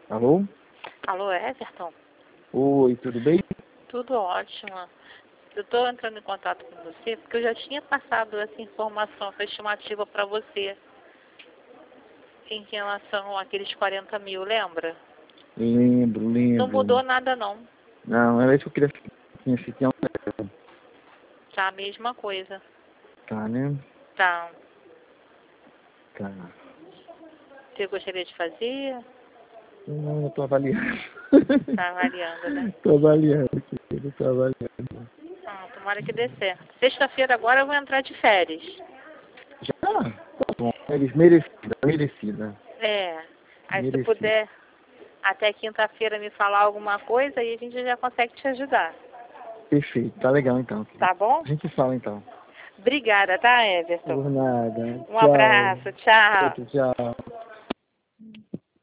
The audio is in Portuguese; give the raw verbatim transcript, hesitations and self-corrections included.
Alô? Alô, Everton? Oi, tudo bem? Tudo ótimo. Eu estou entrando em contato com você porque eu já tinha passado essa informação, essa estimativa para você em relação àqueles quarenta mil, lembra? Lembro, lembro. Não mudou nada não. Não, era isso que eu queria saber. Se tinha um... Tá a mesma coisa. Tá, né? Tá. Tá. Você gostaria de fazer? Não, eu tô avaliando. Tá avaliando, né? Tô avaliando, querido, tô avaliando. Ah, tomara que dê certo. Sexta-feira agora eu vou entrar de férias. Já? Tá bom. Merecida, merecida. É. Aí se Merecida. puder até quinta-feira me falar alguma coisa, aí a gente já consegue te ajudar. Perfeito, tá legal então, querido. Tá bom? A gente fala então. Obrigada, tá, Everton? Por nada. Um Tchau. abraço, tchau. Outro tchau.